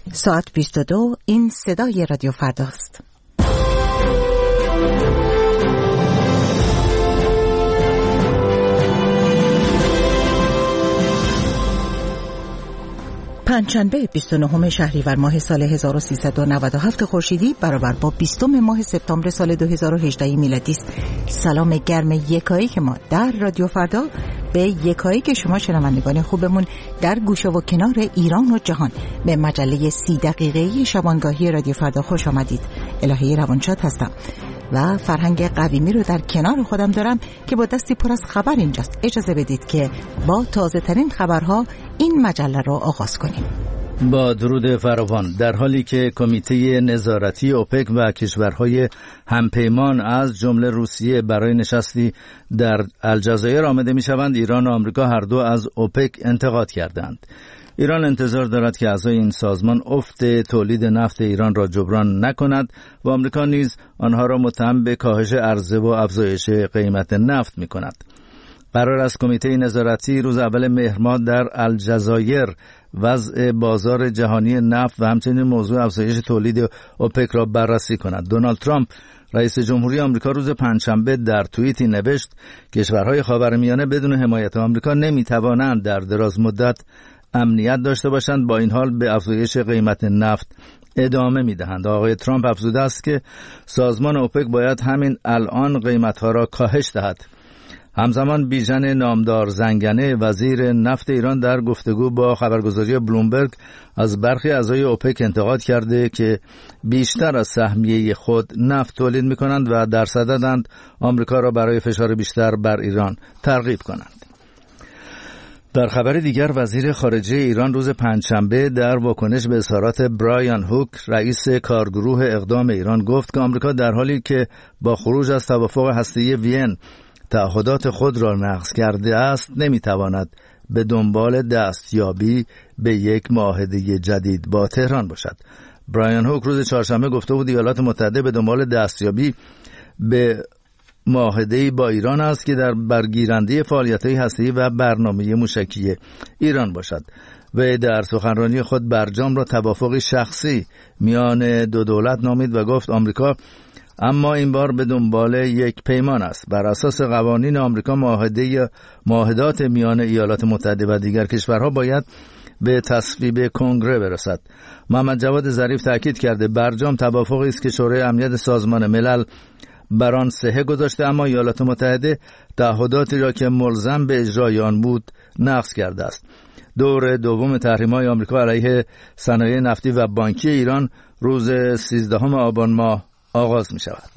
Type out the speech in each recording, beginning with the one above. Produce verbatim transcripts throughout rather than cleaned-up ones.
ساعت بیست و دو، این صدای رادیو فرداست. پنجشنبه بیست و نهم شهریور ماه سال هزار و سیصد و نود و هفت خورشیدی برابر با بیستم ماه سپتامبر سال دو هزار و هجده میلادی است. سلام گرم یکایی که ما در رادیو فردا به یکایی که شما شنوندگان خوبمون در گوشه و کنار ایران و جهان به مجله سی دقیقه‌ای شبانگاهی رادیو فردا خوش آمدید. الهی روانشاد هستم و فرهنگ قویمی رو در کنار خودم دارم که با دستی پر از خبر اینجاست. اجازه بدید که با تازه ترین خبرها این مجله رو آغاز کنیم. با درود فراوان، در حالی که کمیته نظارتی اوپک و کشورهای همپیمان از جمله روسیه برای نشستی در الجزایر آمده می شوند، ایران و آمریکا هر دو از اوپک انتقاد کردند. ایران انتظار دارد که اعضای این سازمان افت تولید نفت ایران را جبران نکند و آمریکا نیز آنها را متهم به کاهش عرضه و افزایش قیمت نفت می کند. قرار است کمیته نظارتی روز اول مهر ماه در الجزایر وضع بازار جهانی نفت و همچنین موضوع افزایش تولید اوپک را بررسی کند. دونالد ترامپ رئیس جمهوری آمریکا روز پنجشنبه در توییتی نوشت کشورهای خاورمیانه بدون حمایت آمریکا نمیتوانند در دراز مدت امنیت داشته باشند، با این حال به افزایش قیمت نفت ادامه میدهند. آقای ترامپ افزوده است که سازمان اوپک باید همین الان قیمتها را کاهش دهد. همزمان بیژن نامدار زنگنه وزیر نفت ایران در گفتگو با خبرگزاری بلومبرگ از برخی اعضای اوپک انتقاد کرده که بیشتر از سهمیه خود نفت تولید می‌کنند و در صددند آمریکا را برای فشار بیشتر بر ایران ترغیب کنند. در خبر دیگر، وزیر خارجه ایران روز پنجشنبه در واکنش به اظهارات برایان هوک رئیس کارگروه اقدام ایران گفت که آمریکا در حالی که با خروج از توافق هسته‌ای وین تعهدات خود را نقض کرده است، نمیتواند به دنبال دستیابی به یک معاهده جدید با تهران باشد. برایان هوک روز چهارشنبه گفته بود ایالات متحده به دنبال دستیابی به معاهده‌ای با ایران است که در برگیرنده فعالیت‌های هسته‌ای و برنامه موشکی ایران باشد. و در سخنرانی خود برجام را توافقی شخصی میان دو دولت نامید و گفت آمریکا اما این بار به دنبال یک پیمان است. بر اساس قوانین آمریکا معاهده معاهدات میان ایالات متحده و دیگر کشورها باید به تصویب کنگره برسد. محمد جواد ظریف تاکید کرده برجام توافقی است که شورای امنیت سازمان ملل بر آن صحه گذاشته، اما ایالات متحده تعهداتی را که ملزم به اجرای آن بود نقض کرده است. دور دوم تحریم‌های آمریکا علیه صنایع نفتی و بانکی ایران روز سیزدهم آبان ماه آغاز می شود.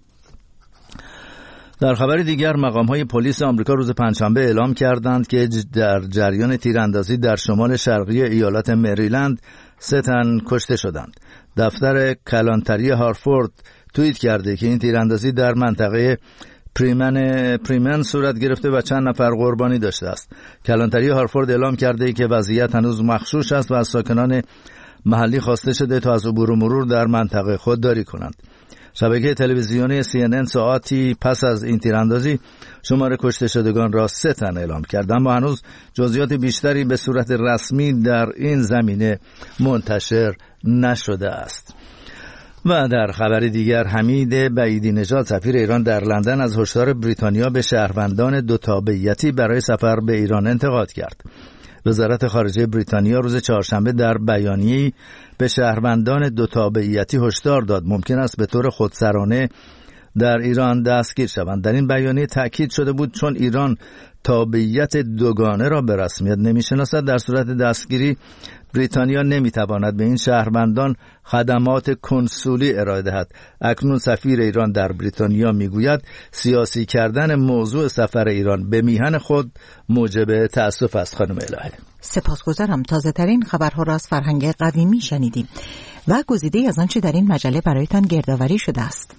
در خبر دیگر، مقام‌های پلیس آمریکا روز پنجشنبه اعلام کردند که در جریان تیراندازی در شمال شرقی ایالت مریلند سه تن کشته شدند. دفتر کلانتری هارفورد توییت کرده که این تیراندازی در منطقه پریمن پریمن صورت گرفته و چند نفر قربانی داشته است. کلانتری هارفورد اعلام کرده که وضعیت هنوز مخشوش است و از ساکنان محلی خواسته شده تا از عبور و مرور در منطقه خودداری کنند. شبکه تلویزیونی سی ان ان ساعتی پس از این تیراندازی شمار کشته شدگان را سه تن اعلام کرد، اما هنوز جزئیات بیشتری به صورت رسمی در این زمینه منتشر نشده است. و در خبر دیگر، حمید بعیدی نژاد سفیر ایران در لندن از هشدار بریتانیا به شهروندان دو تابعیتی برای سفر به ایران انتقاد کرد. وزارت خارجه بریتانیا روز چهارشنبه در بیانیه‌ای به شهروندان دو تابعیتی هشدار داد ممکن است به طور خودسرانه در ایران دستگیر شوند. در این بیانیه تأکید شده بود چون ایران تابعیت دوگانه را به رسمیت نمی‌شناسد، در صورت دستگیری بریتانیا نمی‌تواند به این شهروندان خدمات کنسولی ارائه دهد. اکنون سفیر ایران در بریتانیا میگوید سیاسی کردن موضوع سفر ایران به میهن خود موجب تأسف است. خانم الهه، سپاسگزارم. تازه ترین خبرها را از فرهنگ قویمی شنیدیم و گزیده از آنچه در این مجله برایتان گردآوری شده است.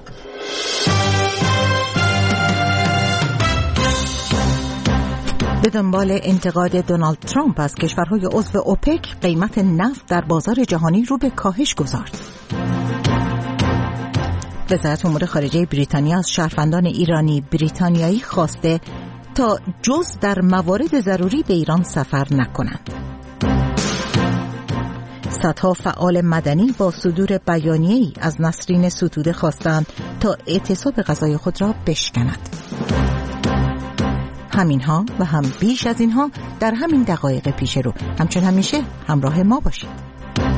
به دنبال انتقاد دونالد ترامپ از کشورهای عضو اوپک، قیمت نفت در بازار جهانی رو به کاهش گذارد. وزارت امور خارجه بریتانیا از شهروندان ایرانی بریتانیایی خواسته تا جز در موارد ضروری به ایران سفر نکنند. صدها فعال مدنی با صدور بیانیه‌ای از نسرین ستوده خواستند تا اعتصاب غذای خود را بشکند. همینها و هم بیش از اینها در همین دقایق پیش رو. همچون همیشه همراه ما باشید.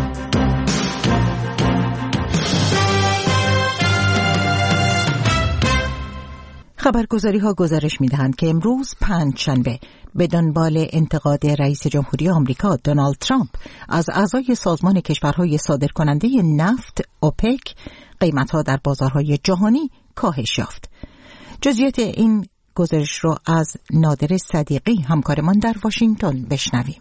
خبرگزاری ها گزارش می دهند که امروز پنجشنبه به دنبال انتقاد رئیس جمهوری آمریکا دونالد ترامپ از اعضای سازمان کشورهای صادرکننده نفت اوپک، قیمت ها در بازارهای جهانی کاهش یافت. جزئیات این گزارش رو از نادر صدیقی همکارمان در واشنگتن بشنویم.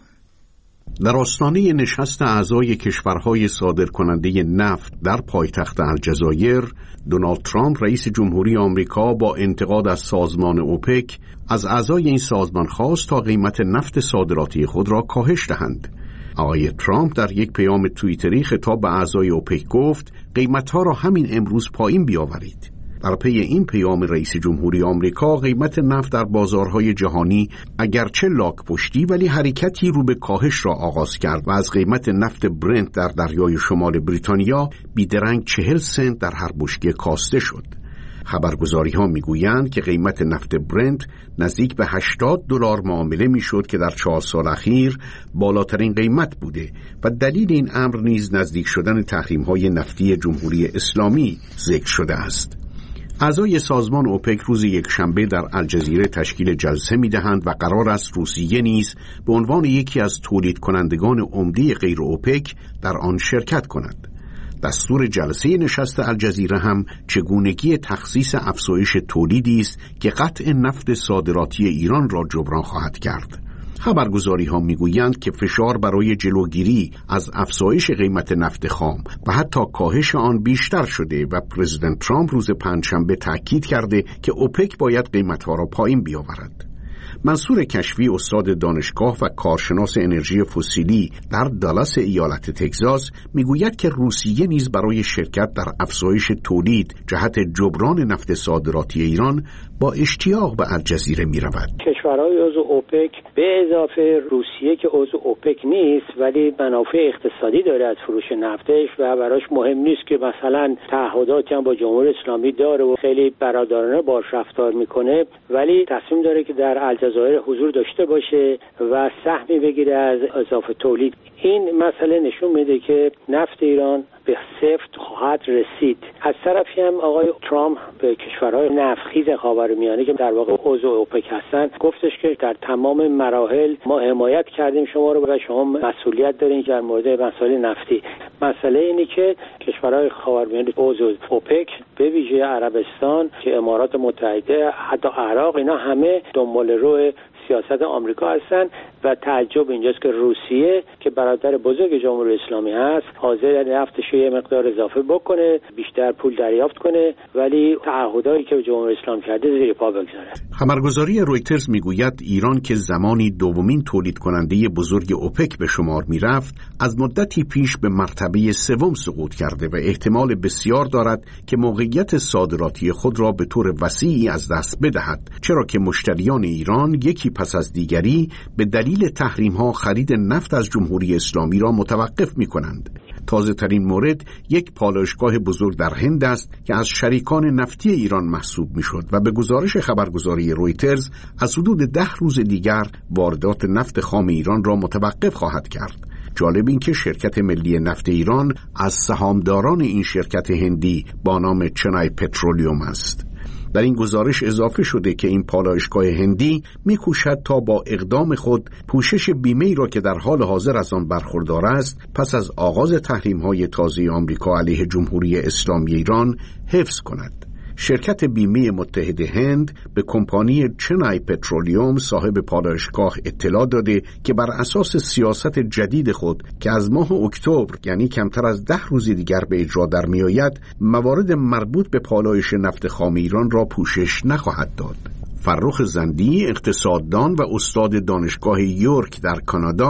در آستانه نشست اعضای کشورهای صادرکننده نفت در پایتخت الجزایر، دونالد ترامپ رئیس جمهوری آمریکا با انتقاد از سازمان اوپک از اعضای این سازمان خواست تا قیمت نفت صادراتی خود را کاهش دهند. آقای ترامپ در یک پیام توییتری خطاب به اعضای اوپک گفت قیمت‌ها را همین امروز پایین بیاورید. در پی این پیام رئیس جمهوری آمریکا، قیمت نفت در بازارهای جهانی اگرچه لاک پشتی ولی حرکتی رو به کاهش را آغاز کرد و از قیمت نفت برنت در دریای شمال بریتانیا بیدرنگ چهل سنت در هر بشکه کاسته شد. خبرگزاری ها میگویند که قیمت نفت برنت نزدیک به هشتاد دلار معامله میشد که در چهار سال اخیر بالاترین قیمت بوده و دلیل این امر نیز نزدیک شدن تحریم های نفتی جمهوری اسلامی ذکر شده است. اعضای سازمان اوپک روز یکشنبه در الجزیره تشکیل جلسه می‌دهند و قرار است روسیه نیز به عنوان یکی از تولید کنندگان عمده غیر اوپک در آن شرکت کند. دستور جلسه نشست الجزیره هم چگونگی تخصیص افزایش تولیدی است که قطع نفت صادراتی ایران را جبران خواهد کرد. خبرگزاری ها میگویند که فشار برای جلوگیری از افزایش قیمت نفت خام و حتی کاهش آن بیشتر شده و پرزیدنت ترامپ روز پنجشنبه تاکید کرده که اوپک باید قیمتها را پایین بیاورد. منصور کشفی، استاد دانشگاه و کارشناس انرژی فسیلی در دالاس ایالت تگزاس، میگوید که روسیه نیز برای شرکت در افزایش تولید جهت جبران نفت صادراتی ایران با اشتیاق به الجزیره می‌رود. کشورهای عضو اوپک به اضافه روسیه که عضو اوپک نیست ولی منافع اقتصادی داره از فروش نفتش و براش مهم نیست که مثلا تعهداتی هم با جمهوری اسلامی داره و خیلی برادرانه باش رفتار میکنه، ولی تصمیم داره که در الجزایر حضور داشته باشه و سهمی بگیره از اضافه تولید. این مسئله نشون میده که نفت ایران به سفت خواهد رسید. از طرفی هم آقای ترامپ به کشورهای نفتخیز خاورمیانه که در واقع عضو اوپک هستن گفتش که در تمام مراحل ما حمایت کردیم شما رو و شما مسئولیت دارین در مورد مسائل نفتی. مسئله اینه که کشورهای خاورمیانه عضو اوپک به ویژه عربستان که امارات متحده حتی عراق اینا همه دنبال رو سیاست آمریکا هستن و تعجب اینجاست که روسیه که برادر بزرگ جمهوری اسلامی هست حاضر نفتش یه مقدار اضافه بکنه، بیشتر پول دریافت کنه، ولی تعهدایی که جمهوری اسلامی کرده زیر پا بگذاره. خبرگزاری رویترز میگوید ایران که زمانی دومین تولید کننده بزرگ اوپک به شمار میرفت، از مدتی پیش به مرتبه سوم سقوط کرده و احتمال بسیار دارد که موقعیت صادراتی خود را به طور وسیعی از دست بدهد، چرا که مشتریان ایران یکی پس از دیگری به دلیل تحریم‌ها خرید نفت از جمهوری اسلامی را متوقف می‌کنند. تازه ترین مورد یک پالایشگاه بزرگ در هند است که از شریکان نفتی ایران محسوب می‌شد و به گزارش خبرگزاری رویترز از حدود ده روز دیگر واردات نفت خام ایران را متوقف خواهد کرد. جالب این که شرکت ملی نفت ایران از سهامداران این شرکت هندی با نام چنای پترولیوم است. در این گزارش اضافه شده که این پالایشگاه هندی می‌کوشد تا با اقدام خود پوشش بیمه‌ای را که در حال حاضر از آن برخوردار است پس از آغاز تحریم‌های تازه آمریکا علیه جمهوری اسلامی ایران حفظ کند. شرکت بیمه متحد هند به کمپانی چنای پترولیوم صاحب پالایشگاه اطلاع داده که بر اساس سیاست جدید خود که از ماه اکتبر یعنی کمتر از ده روز دیگر به اجرا در می آید، موارد مربوط به پالایش نفت خام ایران را پوشش نخواهد داد. فرخ زندی، اقتصاددان و استاد دانشگاه یورک در کانادا،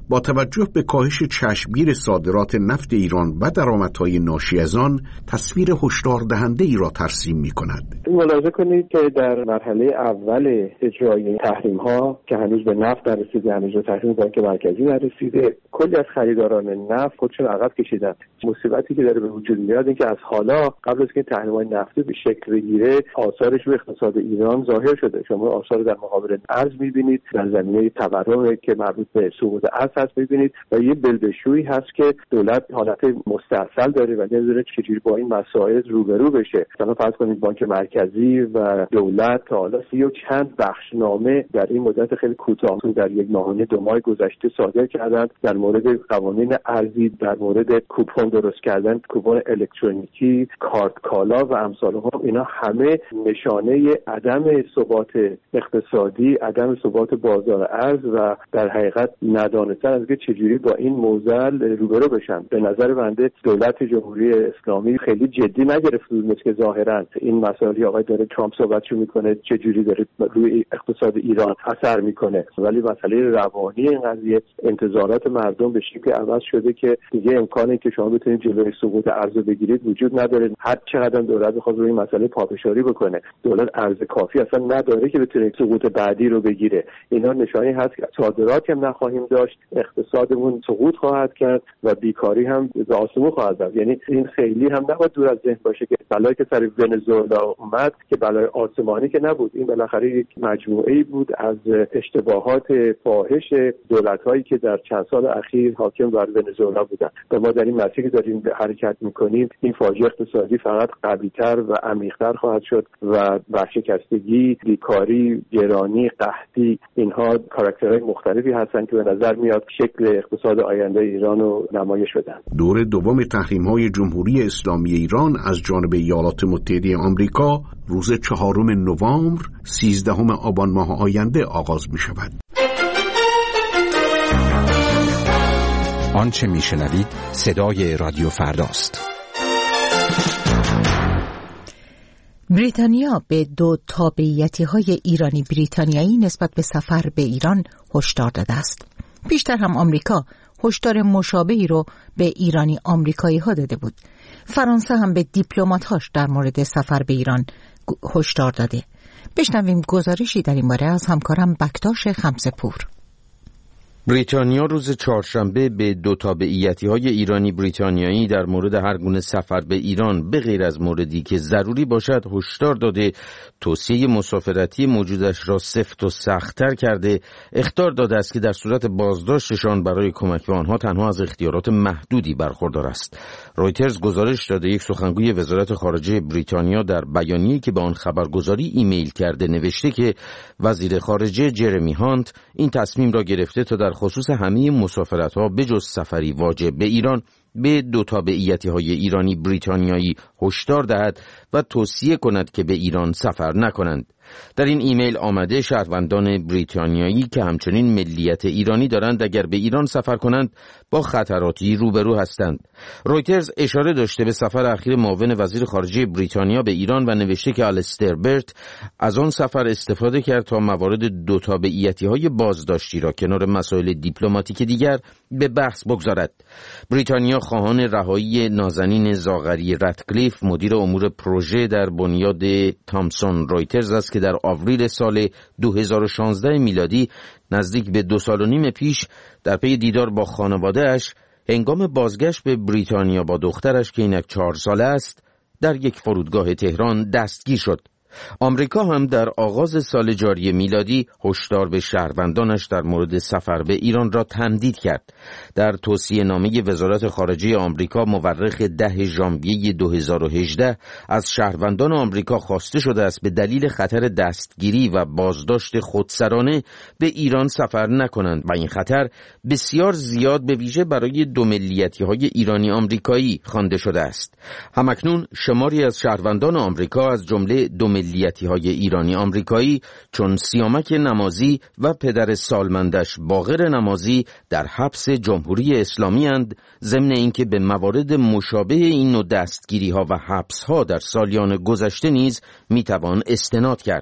با توجه به کاهش چشمگیر صادرات نفت ایران و درآمدهای ناشی از آن تصویر هشدار دهنده ای را ترسیم می‌کند. ملاحظه کنید که در مرحله اول اجرای تحریم‌ها که هنوز به نفت نرسیده، هنوز به تحریم بانک مرکزی نرسیده، کلی از خریداران نفت خودشون عقب کشیدن. مصیبتی که داره به وجود میاد این که از حالا قبل از که تحریم‌های نفتی به شکل بگیره آثارش رو اقتصاد ایران ظاهر شده. شما آثار در مقابل ارز می‌بینید، در زمینه تورم که مربوط به سقوط ارز هست می‌بینید و یه بلبشویی هست که دولت حالت مستعصل داره و نمی‌دونه چجوری با این مسائل روبرو بشه. مثلا فرض کنید بانک مرکزی و دولت تا حالا سی و چند بخشنامه در این مدت خیلی کوتاه در یک ماه دو ماه گذشته صادر کردند در مورد قوانین ارزی، در مورد کوپن درست کردن، کوپن الکترونیکی، کارت کالا و امثالها. اینا همه نشانه عدم ثبات اقتصادی، عدم ثبات بازار ارز و در حقیقت ندانستن از که چجوری با این معضل روبرو بشن. به نظر بنده دولت جمهوری اسلامی خیلی جدی نگرفته بود مثل که ظاهرا این مسائلی آقای داره ترامپ صحبتشو میکنه چجوری داره روی اقتصاد ایران اثر میکنه، ولی مسئله روانی این قضیه، انتظارات مردم به شکلی عوض شده که دیگه امکانی که شما بتونید جلوی سقوط ارز بگیرید وجود نداره. هر چقدر دولت بخواد روی این مسئله پافشاری بکنه، دولت ارز کافی اصلا نداره که بتونه سقوط بعدی رو بگیره. اینا نشانی هست که صادراتی هم نخواهیم داشت، اقتصادمون سقوط خواهد کرد و بیکاری هم به آسمون خواهد رفت. یعنی این خیلی هم نباید دور از ذهن باشه که بلایی که سر ونزوئلا اومد که بلای آسمانی که نبود. این بالاخره یک مجموعه‌ای بود از اشتباهات فاحش دولت‌هایی که در چند سال اخیر حاکم بر ونزوئلا بودن و ما در این مسیری که داریم حرکت می‌کنیم این فاجعه اقتصادی فقط قوی‌تر و عمیق‌تر خواهد شد و ورشکستگی، بیکاری، گرانی، قحطی، اینها کاراکترهای مختلفی هستن که به نظر میاد شکل اقتصاد آینده ایران رو نمایش بدن. دور دوم تحریم‌های جمهوری اسلامی ایران از جانب ایالات متحده آمریکا روز چهارم نوامبر سیزدهم آبان ماه آینده آغاز می شود. آنچه می شنوید صدای رادیو فرداست. بریتانیا به دو تابعیتی‌های ایرانی بریتانیایی نسبت به سفر به ایران هشدار داده است. بیشتر هم آمریکا هشدار مشابهی رو به ایرانی آمریکایی‌ها داده بود. فرانسه هم به دیپلمات‌هاش در مورد سفر به ایران هشدار داده. بشنویم گزارشی در این باره از همکارم بکتاش خمسه‌پور. بریتانیا روز چهارشنبه به دو تابعیتی‌های ایرانی بریتانیایی در مورد هر گونه سفر به ایران به غیر از موردی که ضروری باشد هشدار داده، توصیه مسافرتی موجودش را سفت و سخت‌تر کرده، اخطار داده است که در صورت بازداشتشان برای کمک به آنها تنها از اختیارات محدودی برخوردار است. رویترز گزارش داده یک سخنگوی وزارت خارجه بریتانیا در بیانیه‌ای که به آن خبرگزاری ایمیل کرده نوشته که وزیر خارجه جرمی هانت این تصمیم را گرفته تا در خصوص همه مسافرت‌ها بجز سفری واجب به ایران به دو تابعیتی‌های ایرانی بریتانیایی هشدار دهد و توصیه کند که به ایران سفر نکنند. در این ایمیل آمده شهروندان بریتانیایی که همچنین ملیت ایرانی دارند اگر به ایران سفر کنند با خطراتی روبرو هستند. رویترز اشاره داشته به سفر اخیر معاون وزیر خارجه بریتانیا به ایران و نوشته که آلستر برت از آن سفر استفاده کرد تا موارد دو تابعیتی‌های بازداشتی را کنار مسائل دیپلماتیک دیگر به بحث بگذارد. بریتانیا خواهان رهایی نازنین زاغری رتکلیف مدیر امور پروژه در بنیاد تامسون رویترز است که در آوریل سال دو هزار و شانزده میلادی نزدیک به دو سال و نیم پیش در پی دیدار با خانواده‌اش هنگام بازگشت به بریتانیا با دخترش که اینک چهار ساله است در یک فرودگاه تهران دستگیر شد. آمریکا هم در آغاز سال جاری میلادی هشدار به شهروندانش در مورد سفر به ایران را تمدید کرد. در توصیه نامه وزارت خارجه آمریکا مورخ ده ژانویه دو هزار و هجده از شهروندان آمریکا خواسته شده است به دلیل خطر دستگیری و بازداشت خودسرانه به ایران سفر نکنند و این خطر بسیار زیاد به ویژه برای دو ملیتی‌های ایرانی آمریکایی خوانده شده است. همکنون شماری از شهروندان آمریکا از جمله دو ملیتی‌های ایرانی آمریکایی چون سیامک نمازی و پدر سالمندش باقر نمازی در حبس جمهوری اسلامی اند، ضمن اینکه به موارد مشابه این نوع دستگیری‌ها و حبس‌ها در سالیان گذشته نیز میتوان استناد کرد.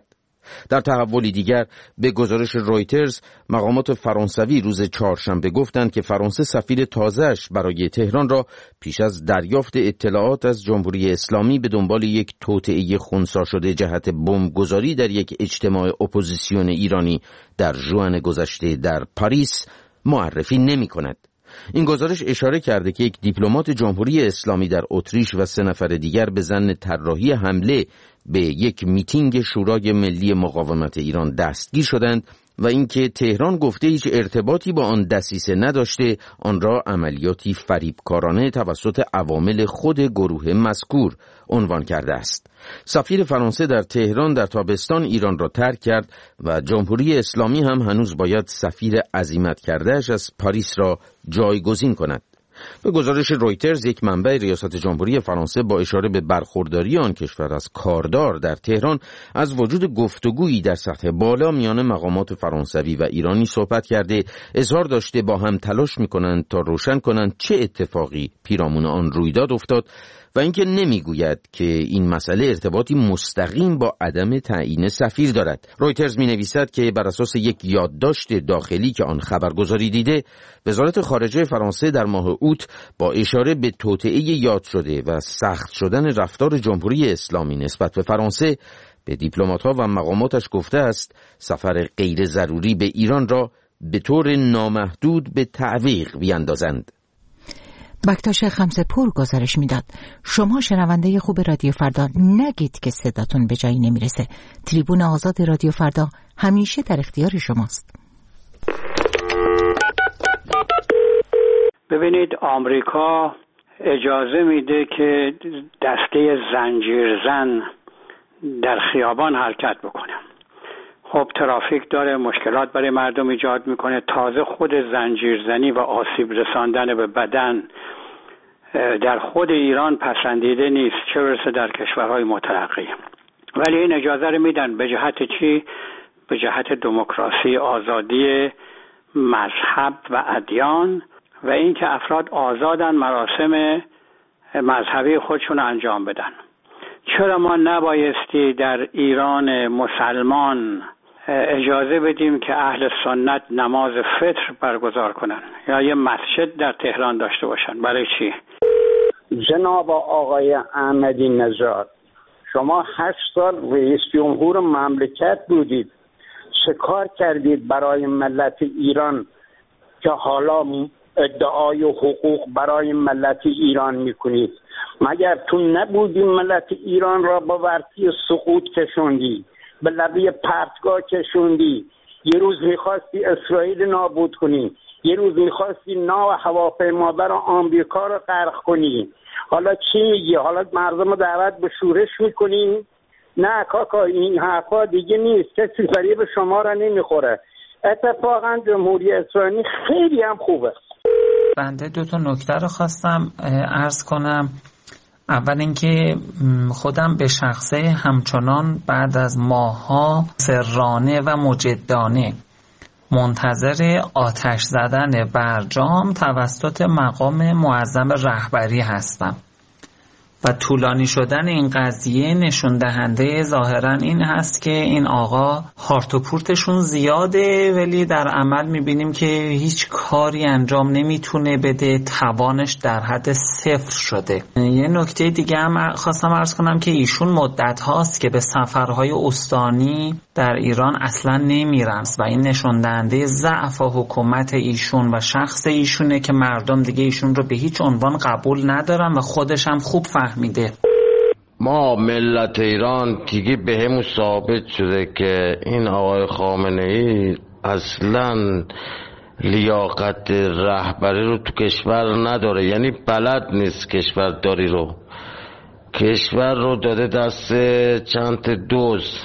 در تحولی دیگر به گزارش رویترز مقامات فرانسوی روز چهارشنبه گفتند که فرانسه سفیر تازه‌اش برای تهران را پیش از دریافت اطلاعات از جمهوری اسلامی به دنبال یک توطئه خنثی شده جهت بمبگذاری در یک اجتماع اپوزیسیون ایرانی در ژوئن گذشته در پاریس معرفی نمی‌کند. این گزارش اشاره کرده که یک دیپلمات جمهوری اسلامی در اتریش و سه نفر دیگر به ظن طراحی حمله به یک میتینگ شورای ملی مقاومت ایران دستگیر شدند و اینکه تهران گفته هیچ ارتباطی با آن دسیسه نداشته، آن را عملیاتی فریبکارانه توسط عوامل خود گروه مذکور عنوان کرده است. سفیر فرانسه در تهران در تابستان ایران را ترک کرد و جمهوری اسلامی هم هنوز باید سفیر عزیمت کرده‌اش از پاریس را جایگزین کند. به گزارش رویترز یک منبع ریاست جمهوری فرانسه با اشاره به برخورداری آن کشور از کاردار در تهران از وجود گفتگویی در سطح بالا میان مقامات فرانسوی و ایرانی صحبت کرده، اظهار داشته با هم تلاش می‌کنند تا روشن کنند چه اتفاقی پیرامون آن رویداد افتاد و اینکه نمیگوید که این مسئله ارتباطی مستقیم با عدم تعیین سفیر دارد. رویترز می‌نویسد که بر اساس یک یادداشت داخلی که آن خبرگزاری دیده، وزارت خارجه فرانسه در ماه اوت با اشاره به توطئه یاد شده و سخت شدن رفتار جمهوری اسلامی نسبت به فرانسه به دیپلمات‌ها و مقاماتش گفته است سفر غیر ضروری به ایران را به طور نامحدود به تعویق بیاندازند. بکتاش خمسه‌پور گزارش میداد. شما شنونده خوب رادیو فردا نگید که صداتون به جایی نمیرسه. تریبون آزاد رادیو فردا همیشه در اختیار شماست. ببینید، آمریکا اجازه میده که دسته زنجیرزن در خیابان حرکت بکنه. خب ترافیک داره، مشکلات برای مردم ایجاد میکنه. تازه خود زنجیرزنی و آسیب رساندن به بدن در خود ایران پسندیده نیست، چه برسه در کشورهای مترقی. ولی این اجازه رو میدن به جهت چی؟ به جهت دموکراسی، آزادی مذهب و ادیان و اینکه افراد آزادن مراسم مذهبی خودشون انجام بدن. چرا ما نبایستی در ایران مسلمان اجازه بدیم که اهل سنت نماز فطر برگزار کنن یا یه مسجد در تهران داشته باشن؟ برای چی؟ جناب آقای احمدی نژاد، شما هشت سال رئیس جمهور مملکت بودید، چه کار کردید برای ملت ایران که حالا ادعای حقوق برای ملت ایران میکنید؟ مگر تو نبودی ملت ایران را با ورطی سقوط کشوندی، به لبه پرتگاه کشوندی؟ یه روز میخواستی اسرائیل نابود کنی، یه روز میخواستی ناو هواپیمابر آمریکا را غرق کنی. حالا چی میگی؟ حالا مردم رو دعوت به شورش میکنی؟ نه کاکا، این حرفا دیگه نیست. کسی فریب شما را نمیخوره. اتفاقا جمهوری اسرائیلی خیلی هم خوبه. بنده دو تا نکته رو خواستم عرض کنم. اول اینکه خودم به شخصه همچنان بعد از ماه‌ها سرانه و مجدانه منتظر آتش زدن برجام توسط مقام معظم رهبری هستم و طولانی شدن این قضیه نشون دهنده ظاهرا این هست که این آقا هارت و پورتشون زیاده ولی در عمل میبینیم که هیچ کاری انجام نمیتونه بده، توانش در حد صفر شده. یه نکته دیگه هم خواستم عرض کنم که ایشون مدت هاست که به سفرهای استانی در ایران اصلا نمیرن و این نشون دهنده ضعف حکومت ایشون و شخص ایشونه که مردم دیگه ایشون رو به هیچ عنوان قبول ندارن و خودش هم خوب فهمیده. ما ملت ایران دیگه به همون ثابت شده که این آقای خامنه ای اصلا لیاقت رهبری رو تو کشور نداره، یعنی بلد نیست کشورداری رو. کشور رو داده دست چند دوز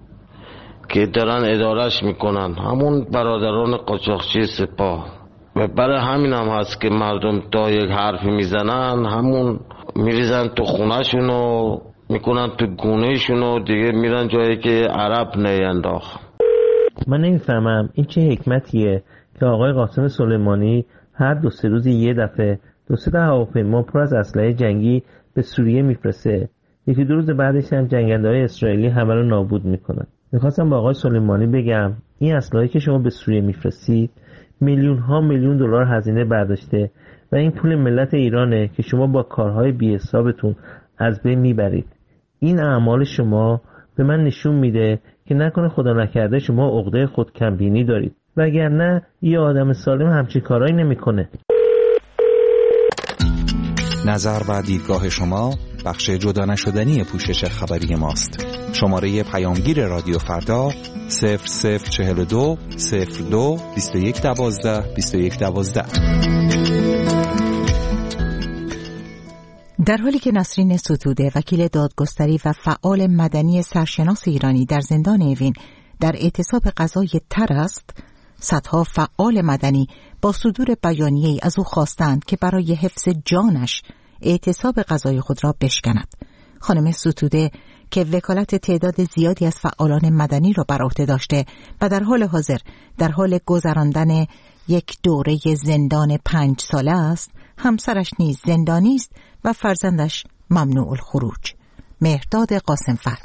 که دارن ادارش میکنن، همون برادران قاچاقچی سپاه. و برای همین هم هست که مردم تا یک حرفی میزنن همون میریزن تو خونهشون و میکنن تو گونهشون و دیگه میرن جایی که عرب نینداخت. من نمیفهمم این چه حکمتیه که آقای قاسم سلیمانی هر دو سه روز یه دفعه دو سه تا هواپیما پر از اسلحه جنگی به سوریه میفرسته، یکی دو روز بعدش هم جنگنده‌های اسرائیلی همه رو نابود میکنن. میخواستم با آقای سلیمانی بگم این اسلحه‌ای که شما به سوریه میفرستید میلیون ها میلیون دلار هزینه برداشته و این پول ملت ایرانه که شما با کارهای بی‌حسابتون از بین میبرید. این اعمال شما به من نشون میده که نکنه خدا نکرده شما عقده خودکمبینی دارید، وگرنه یه آدم سالم همچین کارایی نمیکنه. نظر و دیدگاه شما بخش جدا نشدنی پوشش خبری ماست. شماره پیامگیر رادیو فردا صفر صفر چهل و دو صفر دو بیست و یک دوازده بیست و یک دوازده. در حالی که نسرین ستوده وکیل دادگستری و فعال مدنی سرشناس ایرانی در زندان اوین در اعتصاب قضای تر است، صدها فعال مدنی با صدور بیانیه‌ای از او خواستند که برای حفظ جانش اعتصاب قضای خود را بشکند. خانم ستوده که وکالت تعداد زیادی از فعالان مدنی را بر عهده داشته و در حال حاضر در حال گذراندن یک دوره زندان پنج ساله است، همسرش نیز زندانی است و فرزندش ممنوع الخروج. مهرداد قاسمفر.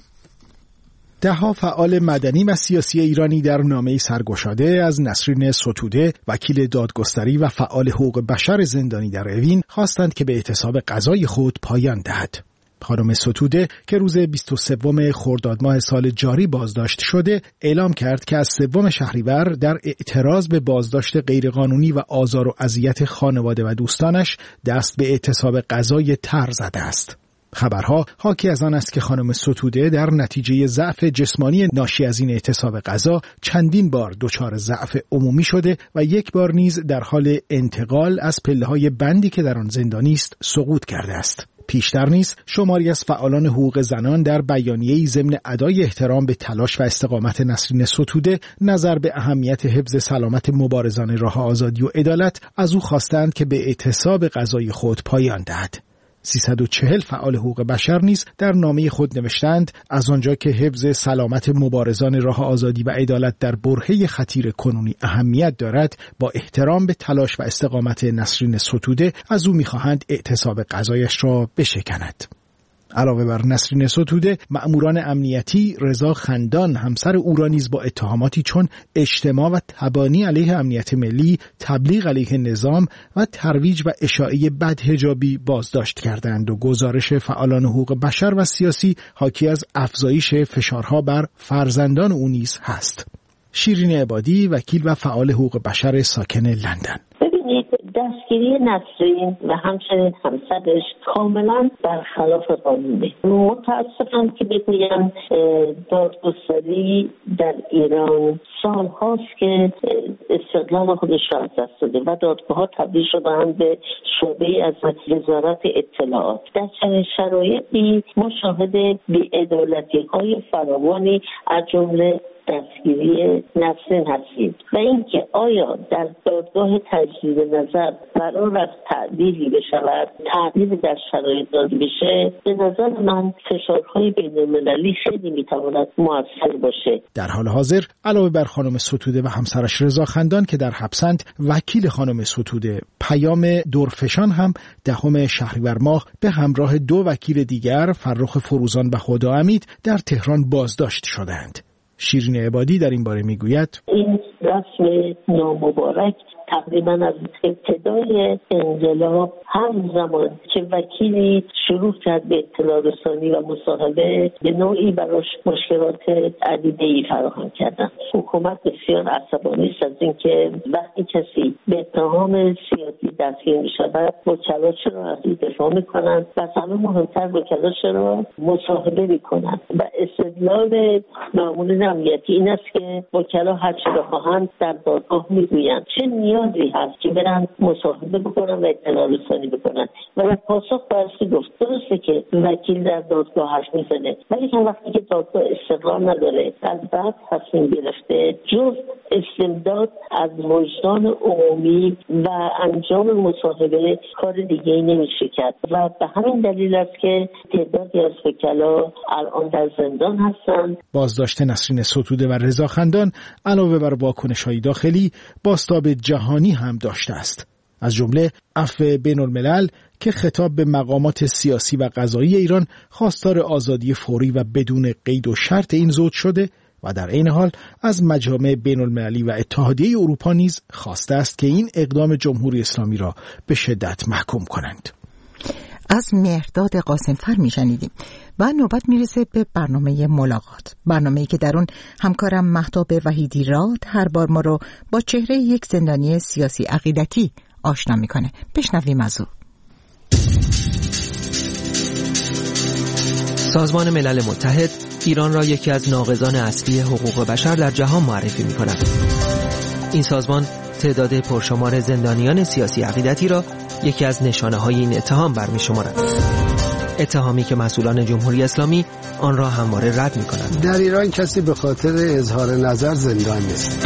ده‌ها فعال مدنی و سیاسی ایرانی در نامه‌ای سرگشاده از نسرین ستوده وکیل دادگستری و فعال حقوق بشر زندانی در اوین خواستند که به اعتصاب قضای خود پایان دهد. خانم ستوده که روز بیست و سوم خرداد ماه سال جاری بازداشت شده، اعلام کرد که از سوم شهریور در اعتراض به بازداشت غیرقانونی و آزار و اذیت خانواده و دوستانش دست به اعتصاب قضای تر زده است. خبرها حاکی از آن است که خانم ستوده در نتیجه ضعف جسمانی ناشی از این اعتصاب قضا چندین بار دچار ضعف عمومی شده و یک بار نیز در حال انتقال از پله‌های بندی که در آن زندانی است سقوط کرده است. پیشتر نیز شماری از فعالان حقوق زنان در بیانیه‌ای ضمن ادای احترام به تلاش و استقامت نسرین ستوده نظر به اهمیت حفظ سلامت مبارزان راه آزادی و عدالت از او خواستند که به اعتصاب قضای خود پایان دهد. سیصد و چهل فعال حقوق بشر نیز در نامه خود نوشتند از آنجا که حفظ سلامت مبارزان راه آزادی و عدالت در برهه خطیر کنونی اهمیت دارد، با احترام به تلاش و استقامت نسرین ستوده از او می‌خواهند اعتصاب قضایش را بشکند. علاوه بر نسرین ستوده، مأموران امنیتی رضا خندان همسر او را نیز با اتهاماتی چون اجتماع و تبانی علیه امنیت ملی، تبلیغ علیه نظام و ترویج و اشاعه بدحجابی بازداشت کردند و گزارش فعالان حقوق بشر و سیاسی حاکی از افزایش فشارها بر فرزندان او نیز هست. شیرین عبادی وکیل و فعال حقوق بشر ساکن لندن. دستگیری نسرین و همچنین همسرش کاملا برخلاف قانونه. متاسفم که بگویم دادگستری در ایران سال هاست که استقلال خودش را از دست داده و دادگاه ها تبدیل شدند به شعبه از وزارت اطلاعات. در چنین شرایطی ما شاهد بی‌عدالتی های فراوانی از جمله دستگیری نسرین هستیم و اینکه آیا در دادگاه تجدید نظر قرار است تعدیلی بشود، تعدیل در شرایط داده بشه، به نظر من فشارهای بین‌المللی خیلی میتواند موثر باشه. در حال حاضر علاوه بر خانم ستوده و همسرش رضا خندان که در حبسند، وکیل خانم ستوده پیام دورفشان هم دهم شهریور ماه به همراه دو وکیل دیگر فرخ فروزان و خدا امید در تهران بازداشت شدند. شیرین عبادی در این باره میگوید این رسم نامبارک تقریبا از ابتدای انقلاب هم زمان که وکیلی شروع کرد به اطلاع رسانی و مصاحبه به نوعی براش مشکلات عدیده‌ای فراهم کردن. حکومت بسیار عصبانی است از اینکه وقتی کسی به اتهام سیاسی دستگیر می‌شود وکلا چرا از این دفاع می‌کنند و از همه مهمتر وکلا چرا مصاحبه می‌کنند و استدلال مامورین امنیتی این است که وکلا هر چه بخواهند در دادگاه می‌گویند. چه نیازی هست که برن مصاحبه بکنن و اطلاع رسانی بکنن؟ و در پاسخ برسی گفت درسته که وکیل در دادگاه حرف میزنه، ولی که وقتی که دادگاه استقلال نداره از بعد تصمیم گرفته جز استمداد از وجدان عمومی و انجام مصاحبه کار دیگه ای نمیشه کرد و به همین دلیل است که تعدادی از وکلا الان در زندان هستند. بازداشت نسرین ستوده و رضا خندان علاوه بر واکنش‌های داخلی بازتاب جهانی هم داشته است. از جمله عفو بین الملل که خطاب به مقامات سیاسی و قضایی ایران خواستار آزادی فوری و بدون قید و شرط این زوج شده و در عین حال از مجامع بین المللی و اتحادیه اروپا نیز خواسته است که این اقدام جمهوری اسلامی را به شدت محکوم کنند. از مهرداد قاسمفر میشنیدیم و نوبت میرسه به برنامه ملاقات، برنامه‌ای که در اون همکارم مهتاب وحیدی راد هر بار ما رو با چهره یک زندانی سیاسی عقیدتی آشنا میکنه. بشنویم از او. سازمان ملل متحد ایران را یکی از ناقضان اصلی حقوق بشر در جهان معرفی میکند. این سازمان تعداد پرشمار زندانیان سیاسی عقیدتی را یکی از نشانه‌های این اتهام برمی‌شمارد. اتهامی که مسئولان جمهوری اسلامی آن را همواره رد می‌کنند. در ایران کسی به خاطر اظهار نظر زندان نیست.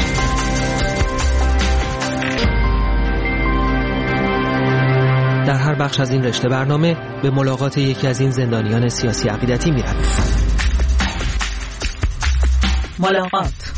در هر بخش از این رشته برنامه به ملاقات یکی از این زندانیان سیاسی عقیدتی می‌رویم. ملاقات.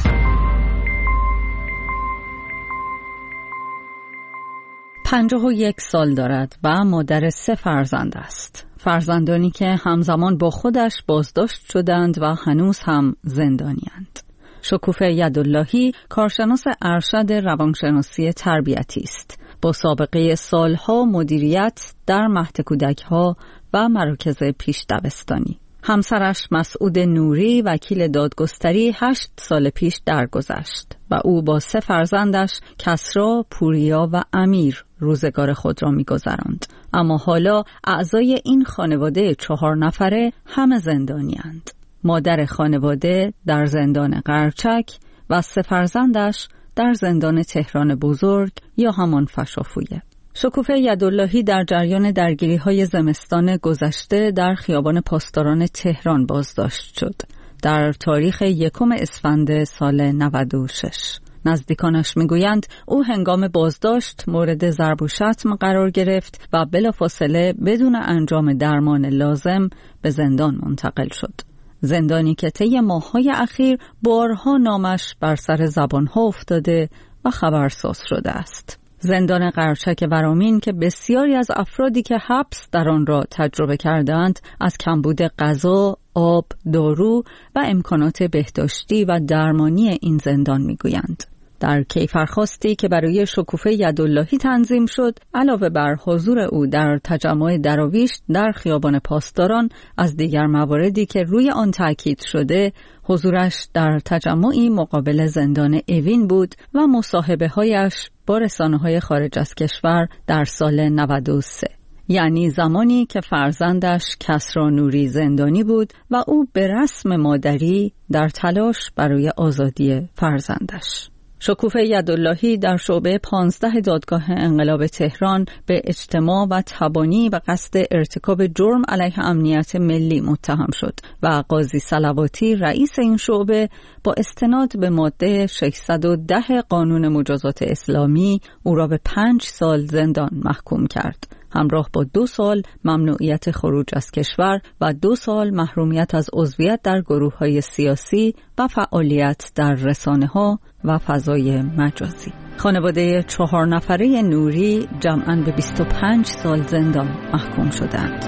پنجاه و یک سال دارد و مادر سه فرزند است. فرزندانی که همزمان با خودش بازداشت شدند و هنوز هم زندانی‌اند. شکوفه یداللهی کارشناس ارشد روانشناسی تربیتی است. با سابقه سالها مدیریت در مهد کودک‌ها و مراکز پیش دبستانی. همسرش مسعود نوری وکیل دادگستری هشت سال پیش درگذشت و او با سه فرزندش کسری، پوریا و امیر روزگار خود را می‌گذراند. اما حالا اعضای این خانواده چهار نفره همه زندانی‌اند. مادر خانواده در زندان قرچک و سه فرزندش در زندان تهران بزرگ یا همان فشافویه. شکوفه یداللهی در جریان درگیری‌های زمستان گذشته در خیابان پاسداران تهران بازداشت شد. در تاریخ یکم اسفند سال نود و شش. نزدیکانش میگویند او هنگام بازداشت مورد ضرب و شتم قرار گرفت و بلافاصله بدون انجام درمان لازم به زندان منتقل شد. زندانی که طی ماه‌های اخیر بارها نامش بر سر زبان‌ها افتاده و خبرساز شده است. زندان قرچک ورامین که بسیاری از افرادی که حبس در آن را تجربه کردند از کمبود غذا، آب، دارو و امکانات بهداشتی و درمانی این زندان میگویند. در کیفرخواستی که برای شکوفه یداللهی تنظیم شد، علاوه بر حضور او در تجمع دراویش در خیابان پاسداران، از دیگر مواردی که روی آن تاکید شده، حضورش در تجمعی مقابل زندان اوین بود و مصاحبه‌هایش با رسانه‌های خارج از کشور در سال نود و سه. یعنی زمانی که فرزندش کسری نوری زندانی بود و او به رسم مادری در تلاش برای آزادی فرزندش. شکوفه یداللهی در شعبه پانزده دادگاه انقلاب تهران به اجتماع و تبانی به قصد ارتکاب جرم علیه امنیت ملی متهم شد و قاضی صلواتی رئیس این شعبه با استناد به ماده ششصد و ده قانون مجازات اسلامی او را به پنج سال زندان محکوم کرد، همراه با دو سال ممنوعیت خروج از کشور و دو سال محرومیت از عضویت در گروه‌های سیاسی و فعالیت در رسانه‌ها و فضای مجازی. خانواده چهار نفره نوری جمعاً به بیست و پنج سال زندان محکوم شدند.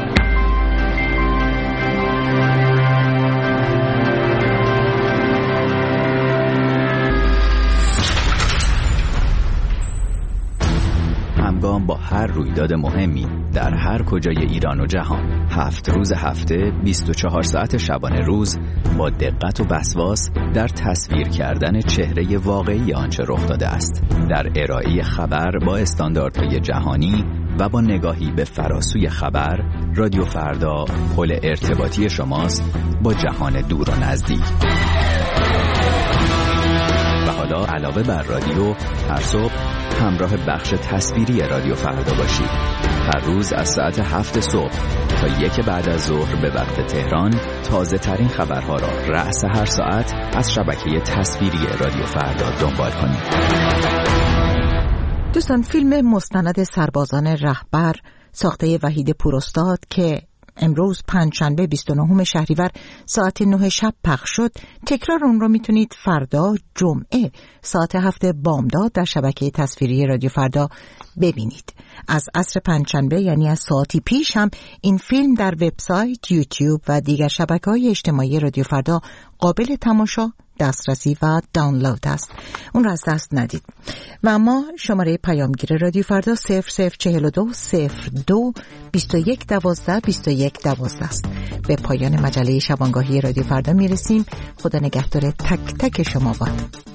همگام با هر رویداد مهمی در هر کجای ایران و جهان، هفت روز هفته، بیست و چهار ساعت شبانه روز، با دقت و وسواس در تصویر کردن چهره واقعی آنچه رخ داده است، در ارائه خبر با استانداردهای جهانی و با نگاهی به فراسوی خبر، رادیو فردا پل ارتباطی شماست با جهان دور و نزدیک. و حالا علاوه بر رادیو، هر صبح همراه بخش تصویری رادیو فردا باشید. هر روز از ساعت هفت صبح تا یک بعد از ظهر به وقت تهران تازه ترین خبرها را رأس هر ساعت از شبکه تصویری رادیو فردا دنبال کنید. دوستان، فیلم مستند سربازان رهبر ساخته وحید پوراستاد که امروز پنجشنبه بیست و نهم شهریور ساعت نه شب پخش شد، تکرار اون رو میتونید فردا جمعه ساعت هفت بامداد در شبکه تصویری رادیو فردا ببینید. از عصر پنجشنبه یعنی از ساعتی پیش هم این فیلم در وبسایت، یوتیوب و دیگر شبکه‌های اجتماعی رادیو فردا قابل تماشا دسترسی و دانلود است. اون را از دست ندید. و اما شماره پیامگیر رادیو فردا صفر صفر چهل و دو صفر دو بیست و یک دوازده بیست و یک دوازده است. به پایان مجله شبانگاهی رادیو فردا میرسیم. خدا نگهدار تک تک شما باد.